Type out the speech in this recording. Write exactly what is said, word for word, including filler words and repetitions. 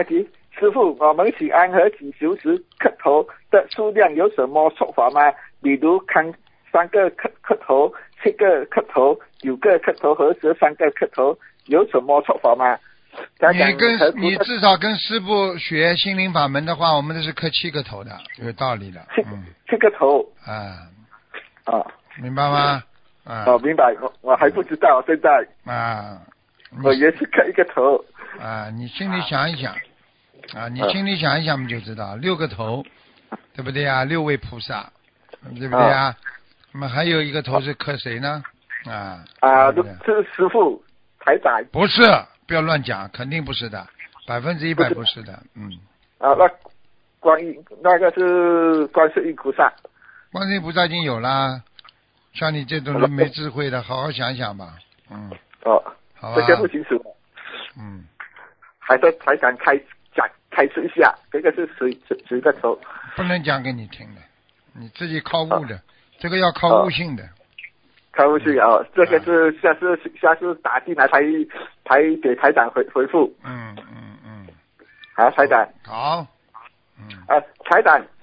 那题，师傅，我们请安和祈求时磕头的数量有什么说法吗？比如看三个磕磕头、七个磕头、九个磕头和十三个磕头，有什么说法吗？ 你跟你至少跟师傅学心灵法门的话，我们这是磕七个头的，有道理的。 七嗯， 七个头啊啊， 明白吗？啊， 哦，明白，我我还不知道，现在啊， 我也是磕一个头啊，你心里想一想啊，你心里想一想，我们就知道六个头，对不对啊？六位菩萨，对不对啊？那么还有一个头是磕谁呢？啊啊， 对是师傅台长， 不是，不要乱讲，肯定不是的，百分之一百不是的，嗯。 啊，那观音那个是观世音菩萨， 观世音菩萨已经有啦，像你这种人没智慧的，好好想想吧，嗯。 哦， 好吧。 这个不清楚， 嗯。 还是台长开讲开示一下，这个是谁谁谁的头？ 不能讲给你听的，你自己靠悟的，这个要靠悟性的。 靠悟性啊，这个是下次下次打进来台台给台长回回复。 嗯嗯嗯。 好，台长。 好。嗯。 啊，台长。